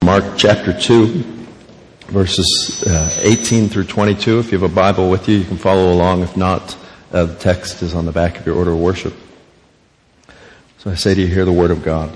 Mark chapter 2, verses 18 through 22. If you have a Bible with you, you can follow along. If not, the text is on the back of your order of worship. So I say to you, hear the word of God.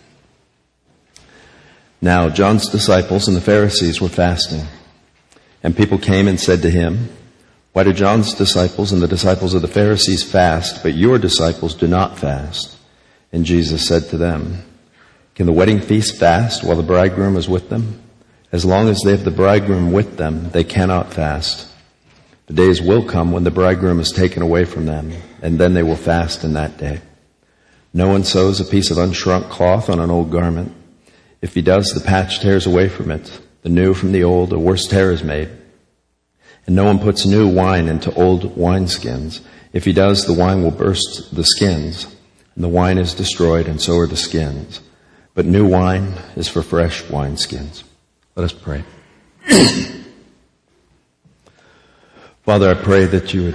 Now John's disciples and the Pharisees were fasting, and people came and said to him, "Why do John's disciples and the disciples of the Pharisees fast, but your disciples do not fast?" And Jesus said to them, "Can the wedding feast fast while the bridegroom is with them? As long as they have the bridegroom with them, they cannot fast. The days will come when the bridegroom is taken away from them, and then they will fast in that day. No one sews a piece of unshrunk cloth on an old garment. If he does, the patch tears away from it. The new from the old, a worse tear is made. And no one puts new wine into old wineskins. If he does, the wine will burst the skins, and the wine is destroyed, and so are the skins. But new wine is for fresh wineskins." Let us pray. Father, I pray that you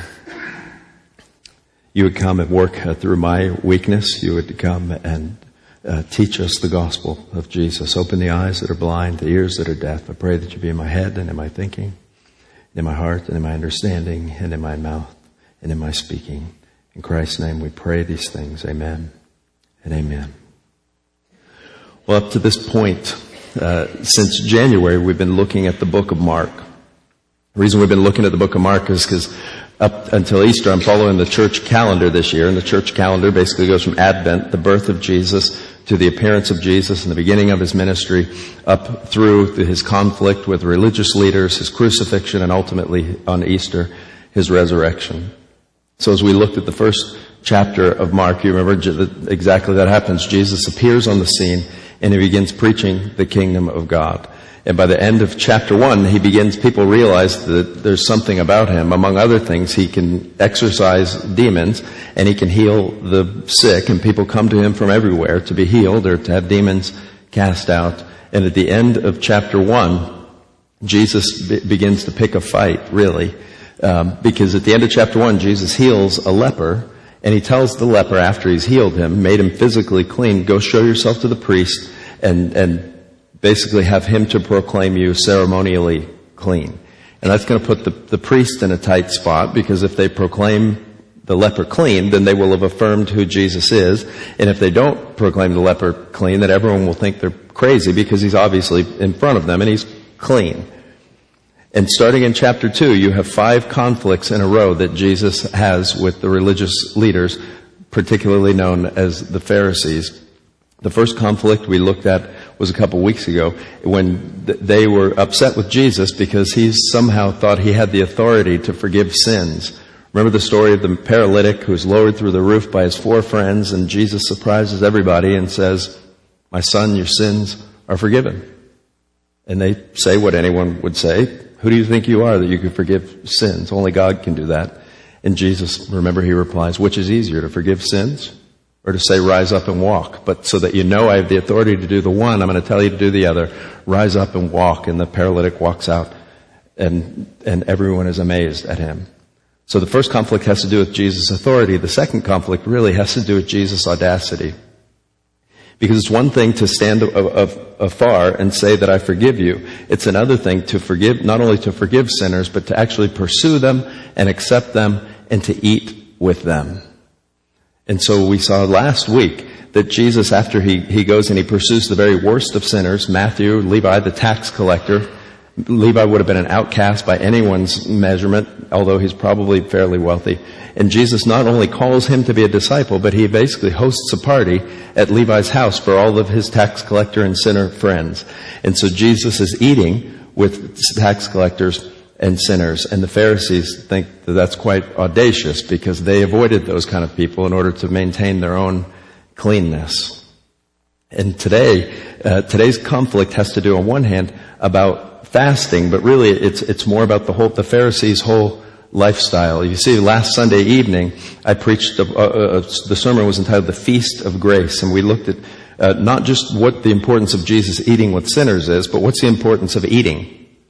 would come and work through my weakness. You would come and teach us the gospel of Jesus. Open the eyes that are blind, the ears that are deaf. I pray that you be in my head and in my thinking, in my heart and in my understanding, and in my mouth and in my speaking. In Christ's name we pray these things. Amen and amen. Well, up to this point, since January, we've been looking at the book of Mark. The reason we've been looking at the book of Mark is because up until Easter, I'm following the church calendar this year, and the church calendar basically goes from Advent, the birth of Jesus, to the appearance of Jesus and the beginning of his ministry, up through his conflict with religious leaders, his crucifixion, and ultimately on Easter, his resurrection. So as we looked at the first chapter of Mark, you remember exactly that happens. Jesus appears on the scene, and he begins preaching the kingdom of God. And by the end of chapter 1, people realize that there's something about him. Among other things, he can exorcise demons, and he can heal the sick, and people come to him from everywhere to be healed or to have demons cast out. And at the end of chapter 1, Jesus begins to pick a fight, really, because at the end of chapter 1, Jesus heals a leper, and he tells the leper after he's healed him, made him physically clean, go show yourself to the priest and basically have him to proclaim you ceremonially clean. And that's going to put the priest in a tight spot, because if they proclaim the leper clean, then they will have affirmed who Jesus is. And if they don't proclaim the leper clean, then everyone will think they're crazy, because he's obviously in front of them and he's clean. And starting in chapter 2, you have 5 conflicts in a row that Jesus has with the religious leaders, particularly known as the Pharisees. The first conflict we looked at was a couple weeks ago, when they were upset with Jesus because he somehow thought he had the authority to forgive sins. Remember the story of the paralytic who's lowered through the roof by his 4 friends, and Jesus surprises everybody and says, "My son, your sins are forgiven." And they say what anyone would say: "Who do you think you are that you can forgive sins? Only God can do that." And Jesus, remember, he replies, "Which is easier, to forgive sins or to say, rise up and walk? But so that you know I have the authority to do the one, I'm going to tell you to do the other. Rise up and walk." And the paralytic walks out, and everyone is amazed at him. So the first conflict has to do with Jesus' authority. The second conflict really has to do with Jesus' audacity. Because it's one thing to stand afar and say that I forgive you. It's another thing to forgive, not only to forgive sinners, but to actually pursue them and accept them and to eat with them. And so we saw last week that Jesus, after he goes and he pursues the very worst of sinners, Matthew, Levi, the tax collector. Levi would have been an outcast by anyone's measurement, although he's probably fairly wealthy. And Jesus not only calls him to be a disciple, but he basically hosts a party at Levi's house for all of his tax collector and sinner friends. And so Jesus is eating with tax collectors and sinners. And the Pharisees think that that's quite audacious, because they avoided those kind of people in order to maintain their own cleanness. And today's conflict has to do, on one hand, about fasting, but really it's more about the Pharisees' whole lifestyle. You see, last Sunday evening, I preached, the sermon was entitled The Feast of Grace, and we looked at not just what the importance of Jesus eating with sinners is, but what's the importance of eating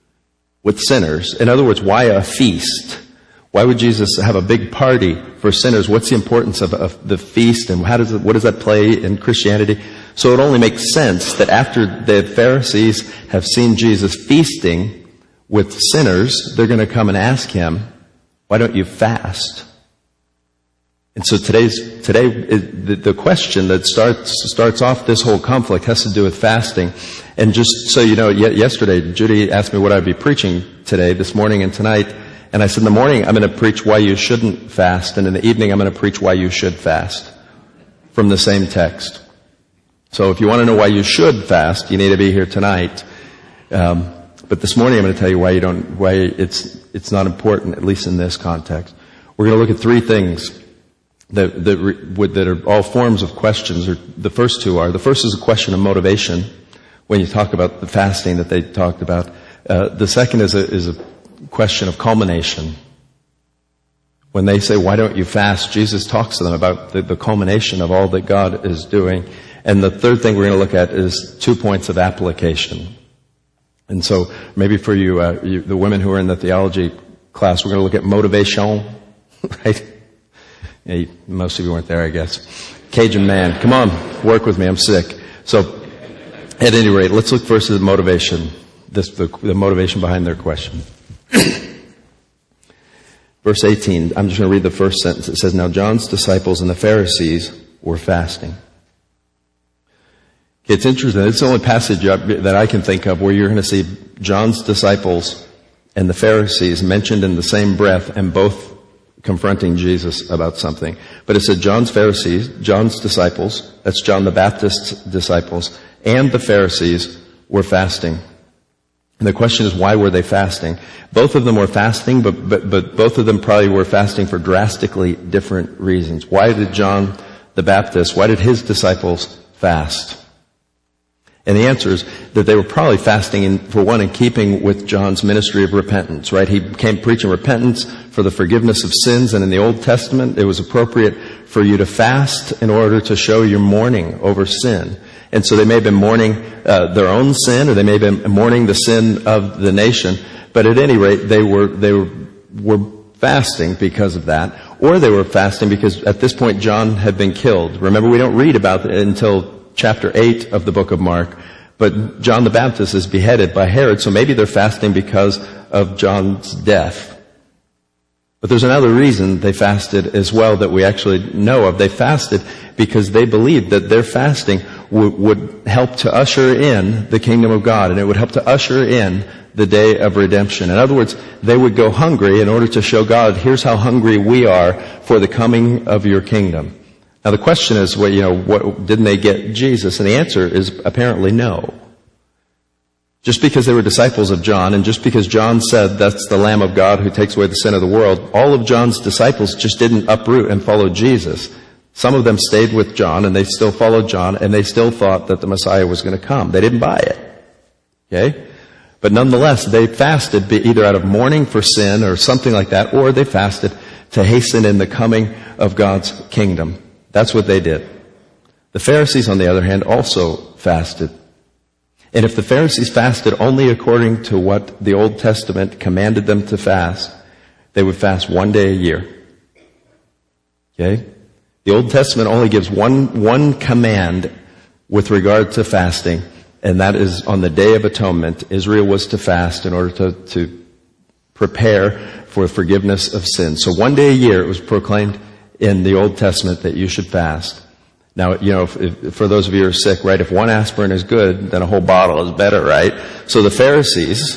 with sinners. In other words, why a feast? Why would Jesus have a big party for sinners? What's the importance of the feast, and what does that play in Christianity? So it only makes sense that after the Pharisees have seen Jesus feasting with sinners, they're going to come and ask him, why don't you fast? And so today, the question that starts off this whole conflict has to do with fasting. And just so you know, yesterday, Judy asked me what I'd be preaching today, this morning and tonight. And I said, in the morning, I'm going to preach why you shouldn't fast. And in the evening, I'm going to preach why you should fast from the same text. So if you want to know why you should fast, you need to be here tonight. But this morning, I'm going to tell you why it's not important, at least in this context. We're going to look at three things that are all forms of questions. The first is a question of motivation when you talk about the fasting that they talked about. The second is a question of culmination. When they say, why don't you fast? Jesus talks to them about the culmination of all that God is doing. And the third thing we're going to look at is 2 points of application. And so maybe for you, the women who are in the theology class, we're going to look at motivation, right? Yeah, most of you weren't there, I guess. Cajun man, come on, work with me, I'm sick. So, at any rate, let's look first at the motivation, the motivation behind their question. Verse 18, I'm just going to read the first sentence. It says, now John's disciples and the Pharisees were fasting. Okay, it's interesting. It's the only passage that I can think of where you're going to see John's disciples and the Pharisees mentioned in the same breath and both confronting Jesus about something. But it said John's disciples, that's John the Baptist's disciples, and the Pharisees were fasting. And the question is, why were they fasting? Both of them were fasting, but both of them probably were fasting for drastically different reasons. Why did John the Baptist, why did his disciples fast? And the answer is that they were probably fasting in keeping with John's ministry of repentance, right? He came preaching repentance for the forgiveness of sins, and in the Old Testament, it was appropriate for you to fast in order to show your mourning over sin. And so they may have been mourning their own sin, or they may have been mourning the sin of the nation, but at any rate, they were fasting because of that, or they were fasting because at this point John had been killed. Remember, we don't read about it until chapter 8 of the book of Mark, but John the Baptist is beheaded by Herod, so maybe they're fasting because of John's death. But there's another reason they fasted as well that we actually know of. They fasted because they believed that their fasting would help to usher in the kingdom of God, and it would help to usher in the day of redemption. In other words, they would go hungry in order to show God, here's how hungry we are for the coming of your kingdom. Now the question is, didn't they get Jesus? And the answer is apparently no. Just because they were disciples of John, and just because John said that's the Lamb of God who takes away the sin of the world, all of John's disciples just didn't uproot and follow Jesus. Some of them stayed with John, and they still followed John, and they still thought that the Messiah was going to come. They didn't buy it. Okay? But nonetheless, they fasted either out of mourning for sin or something like that, or they fasted to hasten in the coming of God's kingdom. That's what they did. The Pharisees, on the other hand, also fasted. And if the Pharisees fasted only according to what the Old Testament commanded them to fast, they would fast 1 day a year. Okay? The Old Testament only gives one command with regard to fasting, and that is on the Day of Atonement. Israel was to fast in order to prepare for forgiveness of sins. So 1 day a year it was proclaimed in the Old Testament that you should fast. Now, if for those of you who are sick, right, if one aspirin is good, then a whole bottle is better, right? So the Pharisees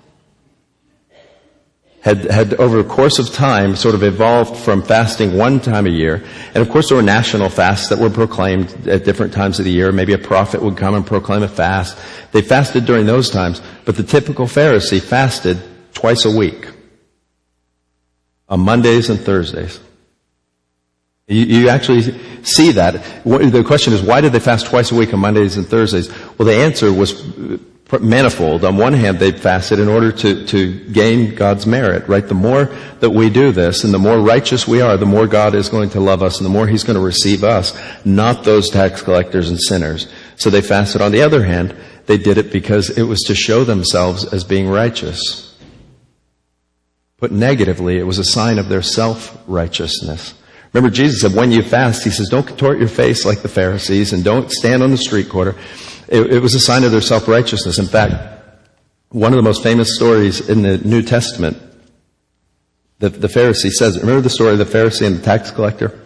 had over the course of time sort of evolved from fasting 1 time a year. And of course there were national fasts that were proclaimed at different times of the year. Maybe a prophet would come and proclaim a fast. They fasted during those times. But the typical Pharisee fasted twice a week. On Mondays and Thursdays. You actually see that. The question is, why did they fast twice a week on Mondays and Thursdays? Well, the answer was manifold. On one hand, they fasted in order to gain God's merit, right? The more that we do this and the more righteous we are, the more God is going to love us and the more He's going to receive us, not those tax collectors and sinners. So they fasted. On the other hand, they did it because it was to show themselves as being righteous. Put negatively, it was a sign of their self-righteousness. Remember, Jesus said, when you fast, he says, don't contort your face like the Pharisees and don't stand on the street corner. It was a sign of their self-righteousness. In fact, one of the most famous stories in the New Testament, the Pharisee says, remember the story of the Pharisee and the tax collector?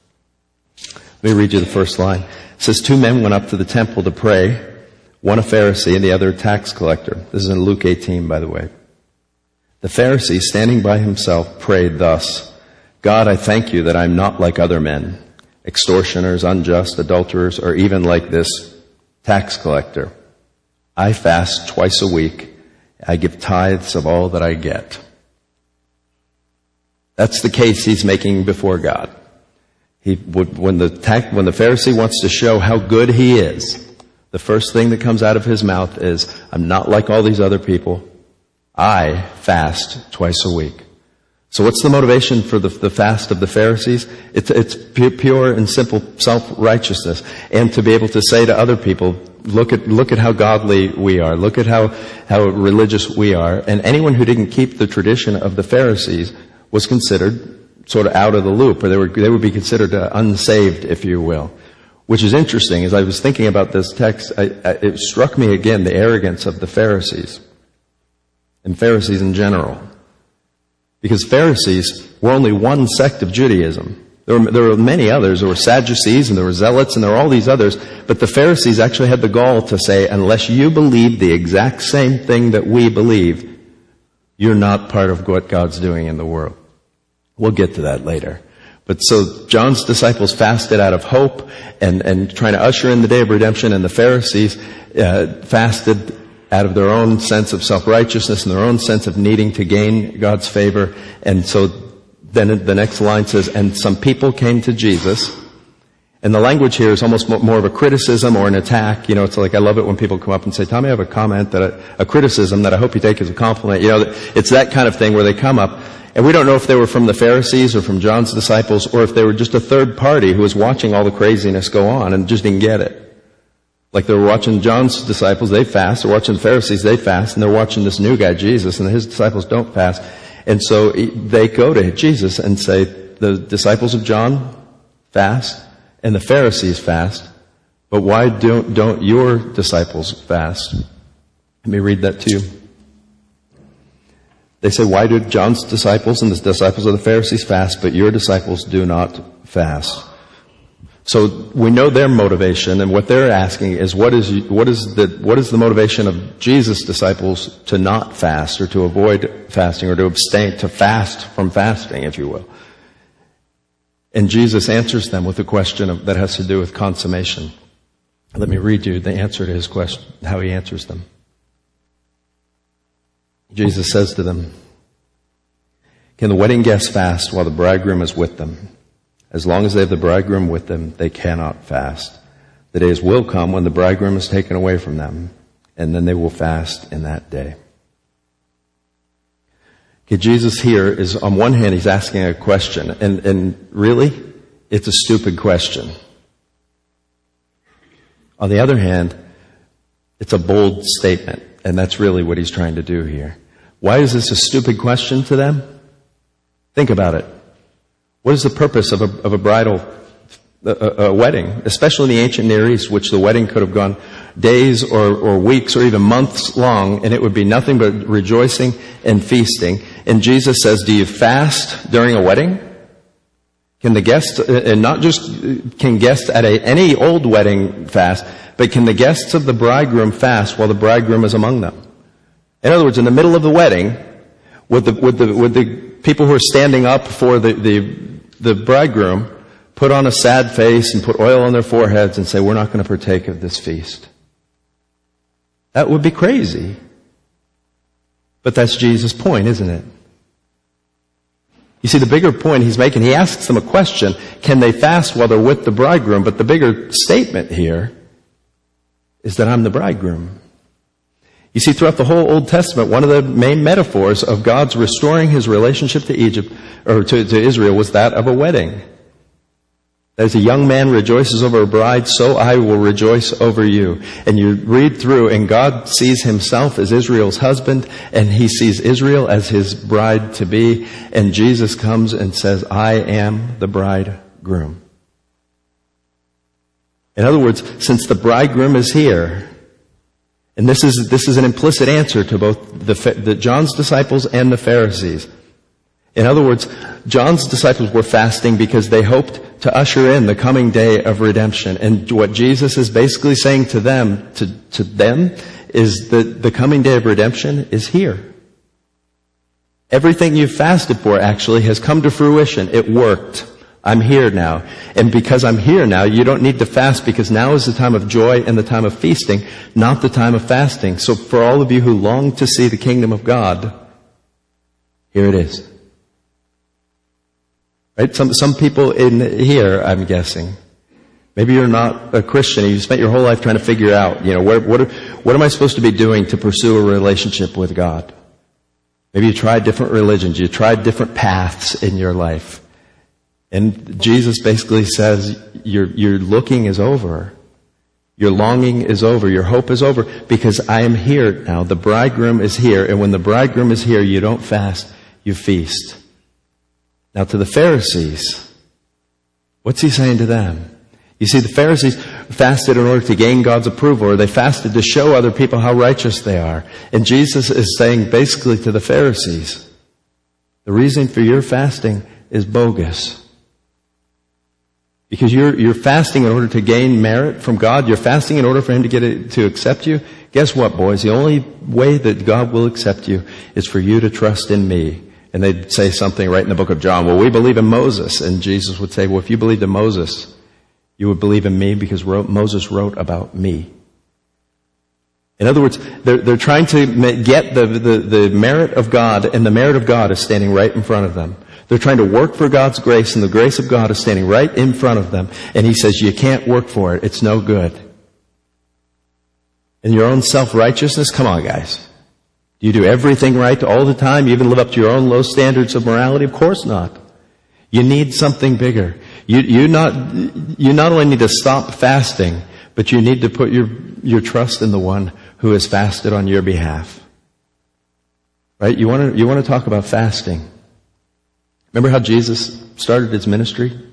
Let me read you the first line. It says, 2 men went up to the temple to pray, one a Pharisee and the other a tax collector. This is in Luke 18, by the way. The Pharisee, standing by himself, prayed thus, God, I thank you that I'm not like other men, extortioners, unjust, adulterers, or even like this tax collector. I fast twice a week. I give tithes of all that I get. That's the case he's making before God. When the Pharisee wants to show how good he is, the first thing that comes out of his mouth is, I'm not like all these other people. I fast twice a week. So what's the motivation for the fast of the Pharisees? It's pure and simple self-righteousness. And to be able to say to other people, look at how godly we are. Look at how religious we are. And anyone who didn't keep the tradition of the Pharisees was considered sort of out of the loop, or they would be considered unsaved, if you will. Which is interesting. As I was thinking about this text, it struck me again the arrogance of the Pharisees. And Pharisees in general. Because Pharisees were only one sect of Judaism. There were many others. There were Sadducees and there were Zealots and there were all these others. But the Pharisees actually had the gall to say, unless you believe the exact same thing that we believe, you're not part of what God's doing in the world. We'll get to that later. But so John's disciples fasted out of hope and trying to usher in the day of redemption, and the Pharisees fasted out of their own sense of self-righteousness and their own sense of needing to gain God's favor. And so then the next line says, and some people came to Jesus. And the language here is almost more of a criticism or an attack. You know, it's like, I love it when people come up and say, Tommy, I have a comment a criticism that I hope you take as a compliment. You know, it's that kind of thing where they come up. And we don't know if they were from the Pharisees or from John's disciples, or if they were just a third party who was watching all the craziness go on and just didn't get it. Like they were watching John's disciples, they fast. They're watching the Pharisees, they fast. And they're watching this new guy, Jesus, and his disciples don't fast. And so they go to Jesus and say, the disciples of John fast and the Pharisees fast, but why don't your disciples fast? Let me read that to you. They say, why do John's disciples and the disciples of the Pharisees fast, but your disciples do not fast? So we know their motivation, and what they're asking is what is the motivation of Jesus' disciples to not fast or to avoid fasting or to abstain, to fast from fasting, if you will. And Jesus answers them with a question that has to do with consummation. Let me read you the answer to his question, how he answers them. Jesus says to them, can the wedding guests fast while the bridegroom is with them? As long as they have the bridegroom with them, they cannot fast. The days will come when the bridegroom is taken away from them, and then they will fast in that day. Okay, Jesus here is, on one hand, he's asking a question, and really, it's a stupid question. On the other hand, it's a bold statement, and that's really what he's trying to do here. Why is this a stupid question to them? Think about it. What is the purpose of a bridal a wedding, especially in the ancient Near East, which the wedding could have gone days or weeks or even months long, and it would be nothing but rejoicing and feasting. And Jesus says, do you fast during a wedding? Can the guests, and not just can guests at any old wedding fast, but can the guests of the bridegroom fast while the bridegroom is among them? In other words, in the middle of the wedding, would the people who are standing up for the bridegroom put on a sad face and put oil on their foreheads and say, we're not going to partake of this feast? That would be crazy. But that's Jesus' point, isn't it? You see, the bigger point he's making, he asks them a question, can they fast while they're with the bridegroom? But the bigger statement here is that I'm the bridegroom. You see, throughout the whole Old Testament, one of the main metaphors of God's restoring his relationship to Egypt, or to Israel, was that of a wedding. As a young man rejoices over a bride, so I will rejoice over you. And you read through, and God sees himself as Israel's husband, and he sees Israel as his bride to be. And Jesus comes and says, I am the bridegroom. In other words, since the bridegroom is here, and this is an implicit answer to both the John's disciples and the Pharisees. In other words, John's disciples were fasting because they hoped to usher in the coming day of redemption. And what Jesus is basically saying to them is that the coming day of redemption is here. Everything you fasted for actually has come to fruition. It worked. I'm here now. And because I'm here now, you don't need to fast, because now is the time of joy and the time of feasting, not the time of fasting. So for all of you who long to see the kingdom of God, here it is. Right? Some people in here, I'm guessing, maybe you're not a Christian and you spent your whole life trying to figure out, what am I supposed to be doing to pursue a relationship with God? Maybe you tried different religions, you tried different paths in your life. And Jesus basically says, your looking is over. Your longing is over. Your hope is over, because I am here now. The bridegroom is here. And when the bridegroom is here, you don't fast, you feast. Now to the Pharisees, what's he saying to them? You see, the Pharisees fasted in order to gain God's approval, or they fasted to show other people how righteous they are. And Jesus is saying basically to the Pharisees, the reason for your fasting is bogus. Because you're fasting in order to gain merit from God. You're fasting in order for him to accept you. Guess what, boys? The only way that God will accept you is for you to trust in me. And they'd say something right in the book of John, well, we believe in Moses. And Jesus would say, well, if you believed in Moses, you would believe in me, because Moses wrote about me. In other words, they're trying to get the merit of God, and the merit of God is standing right in front of them. They're trying to work for God's grace, and the grace of God is standing right in front of them. And he says, you can't work for it. It's no good. And your own self-righteousness? Come on, guys. Do you do everything right all the time? You even live up to your own low standards of morality? Of course not. You need something bigger. You not only need to stop fasting, but you need to put your trust in the one who has fasted on your behalf. Right? You want to talk about fasting. Remember how Jesus started his ministry? You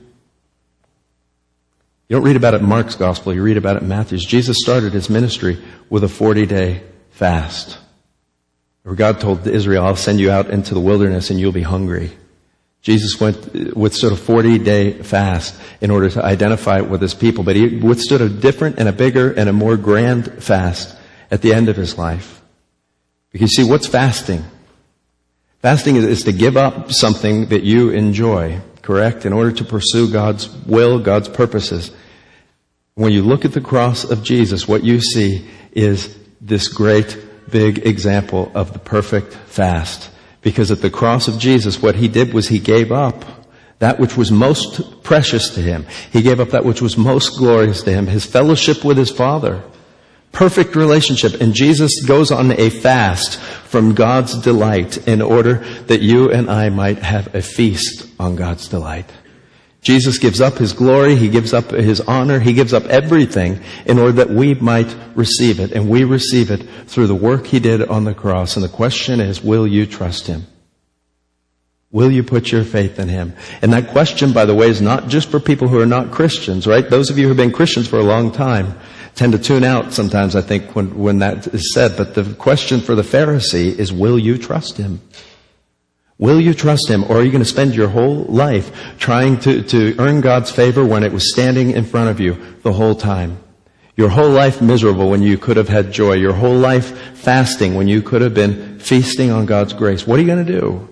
don't read about it in Mark's gospel, you read about it in Matthew's. Jesus started his ministry with a 40-day fast. Where God told Israel, I'll send you out into the wilderness and you'll be hungry. Jesus withstood a 40-day fast in order to identify with his people, but he withstood a different and a bigger and a more grand fast at the end of his life. Because you see, what's fasting? Fasting is to give up something that you enjoy, correct? In order to pursue God's will, God's purposes. When you look at the cross of Jesus, what you see is this great big example of the perfect fast. Because at the cross of Jesus, what he did was he gave up that which was most precious to him. He gave up that which was most glorious to him, his fellowship with his Father. Perfect relationship. And Jesus goes on a fast from God's delight in order that you and I might have a feast on God's delight. Jesus gives up his glory, he gives up his honor, he gives up everything in order that we might receive it. And we receive it through the work he did on the cross. And the question is, will you trust him? Will you put your faith in him? And that question, by the way, is not just for people who are not Christians, right? Those of you who have been Christians for a long time tend to tune out sometimes, I think, when that is said. But the question for the Pharisee is, will you trust him? Will you trust him? Or are you going to spend your whole life trying to earn God's favor when it was standing in front of you the whole time? Your whole life miserable when you could have had joy. Your whole life fasting when you could have been feasting on God's grace. What are you going to do?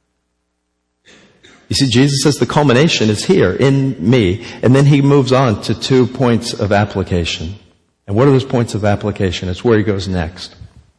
You see, Jesus says the culmination is here in me. And then he moves on to 2 points of application. And what are those points of application? It's where he goes next.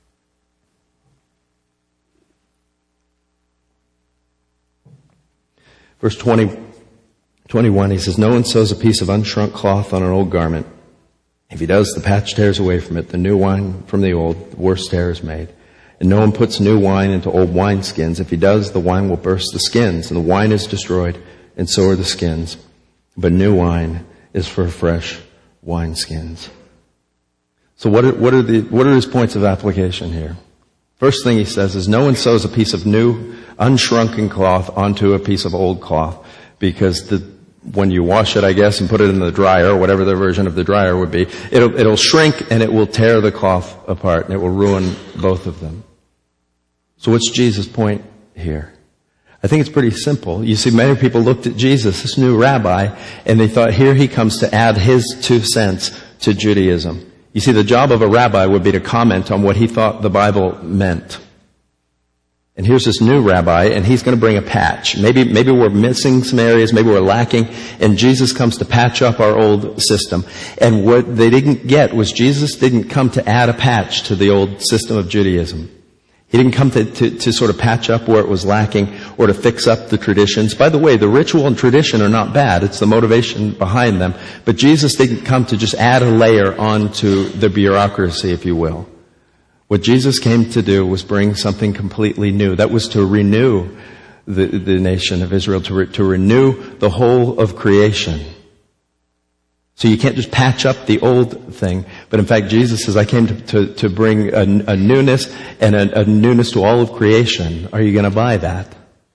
Verse 21, he says, no one sews a piece of unshrunk cloth on an old garment. If he does, the patch tears away from it, the new wine from the old, the worse tear is made. And no one puts new wine into old wineskins. If he does, the wine will burst the skins, and the wine is destroyed, and so are the skins. but new wine is for fresh wineskins. So what are his points of application here? First thing he says is no one sews a piece of new, unshrunken cloth onto a piece of old cloth, because when you wash it, I guess, and put it in the dryer, or whatever the version of the dryer would be, it'll shrink and it will tear the cloth apart and it will ruin both of them. So what's Jesus' point here? I think it's pretty simple. You see, many people looked at Jesus, this new rabbi, and they thought, here he comes to add his 2 cents to Judaism. You see, the job of a rabbi would be to comment on what he thought the Bible meant. And here's this new rabbi, and he's going to bring a patch. Maybe we're missing some areas, maybe we're lacking, and Jesus comes to patch up our old system. And what they didn't get was Jesus didn't come to add a patch to the old system of Judaism. He didn't come to sort of patch up where it was lacking or to fix up the traditions. By the way, the ritual and tradition are not bad. It's the motivation behind them. But Jesus didn't come to just add a layer onto the bureaucracy, if you will. What Jesus came to do was bring something completely new. That was to renew the nation of Israel, to renew the whole of creation. So you can't just patch up the old thing. But in fact, Jesus says, I came to bring a newness and a newness to all of creation. Are you going to buy that?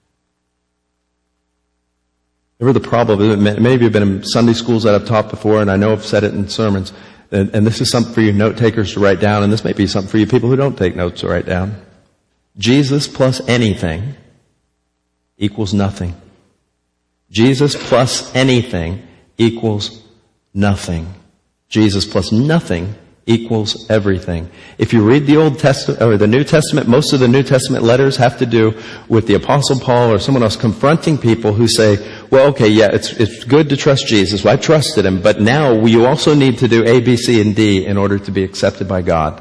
Remember the problem, many of you have been in Sunday schools that I've taught before, and I know I've said it in sermons, and this is something for you note takers to write down, and this may be something for you people who don't take notes to write down. Jesus plus anything equals nothing. Jesus plus anything equals nothing. Jesus plus nothing equals everything. If you read the Old Testament or the New Testament, most of the New Testament letters have to do with the Apostle Paul or someone else confronting people who say, well, okay, yeah, it's good to trust Jesus. Well, I trusted him, but now you also need to do A, B, C, and D in order to be accepted by God.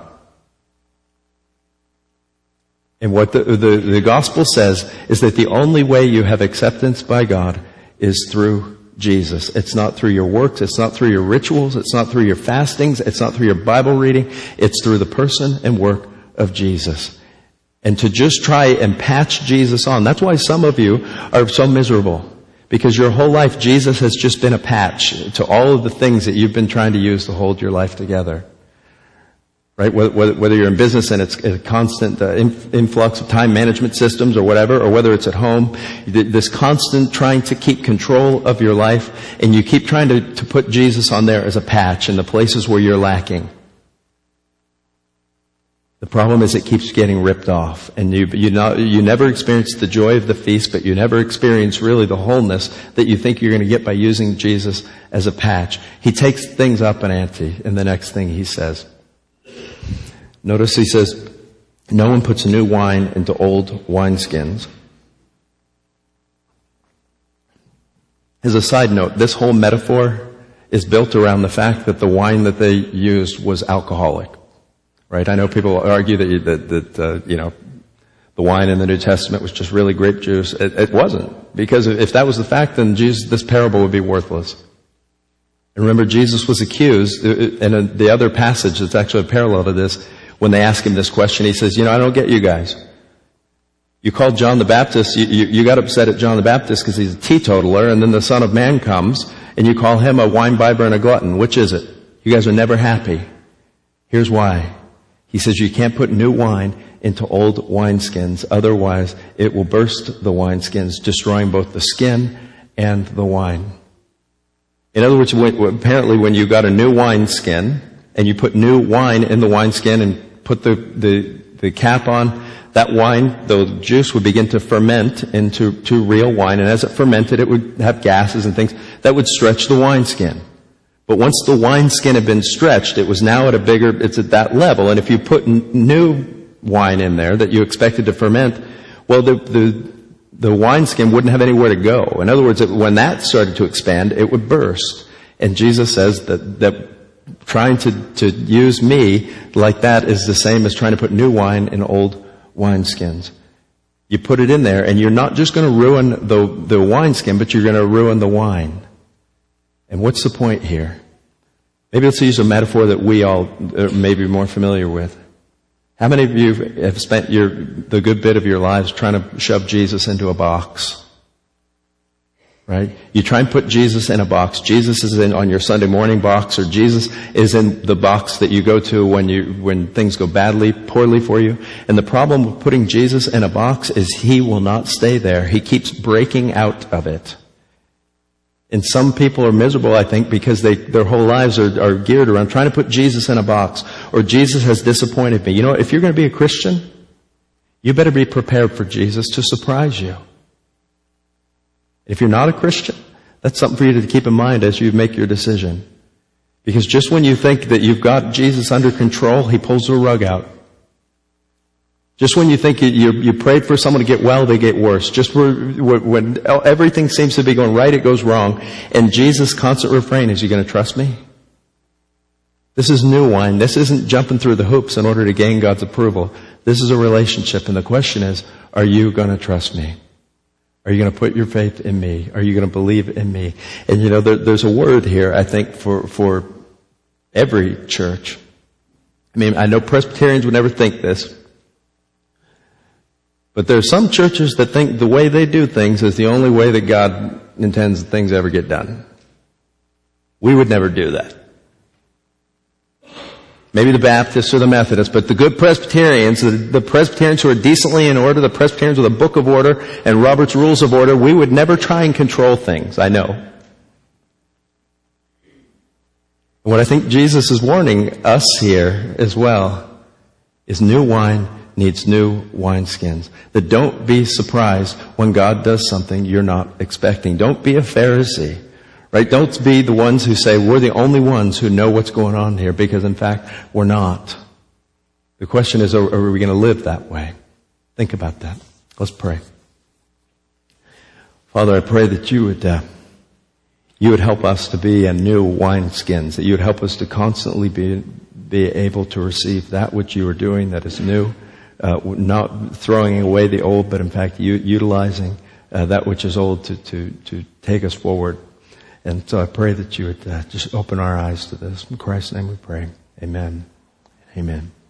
And what the gospel says is that the only way you have acceptance by God is through Jesus. It's not through your works. It's not through your rituals. It's not through your fastings. It's not through your Bible reading. It's through the person and work of Jesus. And to just try and patch Jesus on. That's why some of you are so miserable. Because your whole life, Jesus has just been a patch to all of the things that you've been trying to use to hold your life together. Right? Whether you're in business and it's a constant influx of time management systems or whatever, or whether it's at home, this constant trying to keep control of your life, and you keep trying to put Jesus on there as a patch in the places where you're lacking. The problem is it keeps getting ripped off, and you never experience the joy of the feast, but you never experience really the wholeness that you think you're going to get by using Jesus as a patch. He takes things up an ante in the next thing he says. Notice he says, no one puts new wine into old wineskins. As a side note, this whole metaphor is built around the fact that the wine that they used was alcoholic. Right? I know people argue that the wine in the New Testament was just really grape juice. It wasn't. Because if that was the fact, then this parable would be worthless. And remember, Jesus was accused, in the other passage that's actually a parallel to this, when they ask him this question, he says, I don't get you guys. You called John the Baptist, you got upset at John the Baptist because he's a teetotaler, and then the Son of Man comes, and you call him a wine-bibber and a glutton. Which is it? You guys are never happy. Here's why. He says you can't put new wine into old wineskins, otherwise it will burst the wineskins, destroying both the skin and the wine. In other words, apparently when you got a new wineskin, and you put new wine in the wineskin and put the cap on, that wine, the juice would begin to ferment into real wine. And as it fermented, it would have gases and things that would stretch the wineskin. But once the wineskin had been stretched, it was now it's at that level. And if you put new wine in there that you expected to ferment, well, the wineskin wouldn't have anywhere to go. In other words, when that started to expand, it would burst. And Jesus says that trying to use me like that is the same as trying to put new wine in old wineskins. You put it in there, and you're not just going to ruin the wineskin, but you're going to ruin the wine. And what's the point here? Maybe let's use a metaphor that we all may be more familiar with. How many of you have spent the good bit of your lives trying to shove Jesus into a box? Right? You try and put Jesus in a box. Jesus is on your Sunday morning box, or Jesus is in the box that you go to when things go poorly for you. And the problem with putting Jesus in a box is he will not stay there. He keeps breaking out of it. And some people are miserable, I think, because their whole lives are geared around trying to put Jesus in a box, or Jesus has disappointed me. You know, if you're going to be a Christian, you better be prepared for Jesus to surprise you. If you're not a Christian, that's something for you to keep in mind as you make your decision. Because just when you think that you've got Jesus under control, he pulls the rug out. Just when you think you prayed for someone to get well, they get worse. Just when everything seems to be going right, it goes wrong. And Jesus' constant refrain is, you going to trust me? This is new wine. This isn't jumping through the hoops in order to gain God's approval. This is a relationship. And the question is, are you going to trust me? Are you going to put your faith in me? Are you going to believe in me? And you know, there's a word here, I think, for every church. I mean, I know Presbyterians would never think this, but there are some churches that think the way they do things is the only way that God intends things ever get done. We would never do that. Maybe the Baptists or the Methodists, but the good Presbyterians, the Presbyterians who are decently in order, the Presbyterians with a book of order and Robert's Rules of Order, we would never try and control things, I know. What I think Jesus is warning us here as well is new wine needs new wineskins. That don't be surprised when God does something you're not expecting. Don't be a Pharisee. Right? Don't be the ones who say, we're the only ones who know what's going on here, because in fact, we're not. The question is, are we going to live that way? Think about that. Let's pray. Father, I pray that you would help us to be in new wineskins, that you would help us to constantly be able to receive that which you are doing that is new, not throwing away the old, but in fact, utilizing that which is old to take us forward. And so I pray that you would just open our eyes to this. In Christ's name we pray. Amen. Amen.